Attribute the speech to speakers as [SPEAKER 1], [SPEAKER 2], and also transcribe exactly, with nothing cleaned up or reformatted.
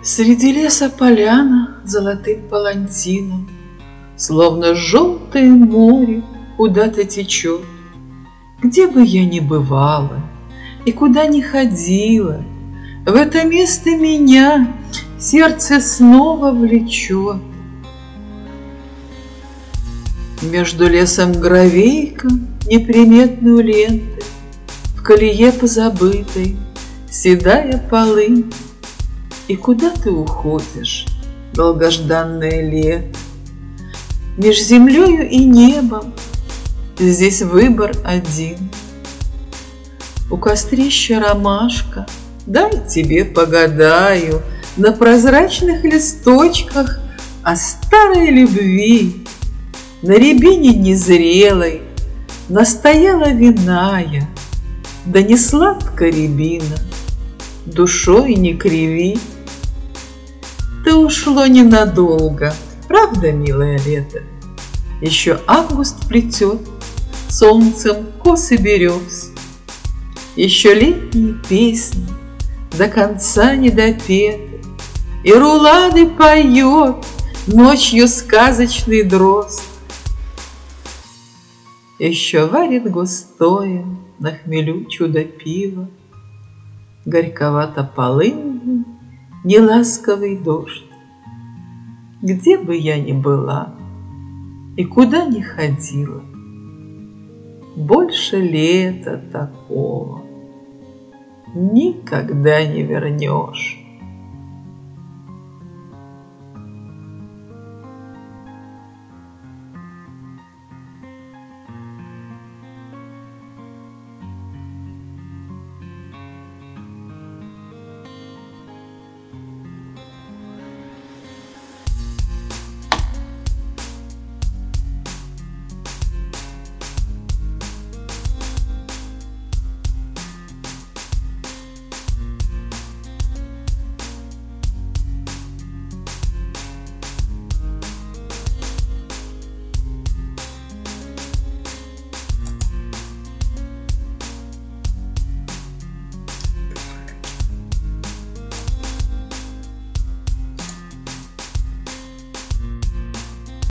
[SPEAKER 1] Среди леса поляна золотым палантином, Словно желтое море, куда-то течет. Где бы я ни бывала и куда ни ходила, В это место меня сердце снова влечет. Между лесом гравейком неприметную лентой, В колее позабытой седая полынь. И куда ты уходишь, долгожданное лето? Меж землею и небом здесь выбор один. У кострища ромашка, дай тебе погадаю На прозрачных листочках о старой любви. На рябине незрелой настояла вина я, Да не сладко рябина, душой не криви. Ты ушло ненадолго, правда, милое лето? Еще август плетет солнцем косы берез. Еще летние песни до конца не допеты, И рулады поет ночью сказочный дрозд. Еще варит густое на хмелю чудо пиво, Горьковато полынный неласковый дождь. Где бы я ни была и куда ни ходила, Больше лета такого никогда не вернешь.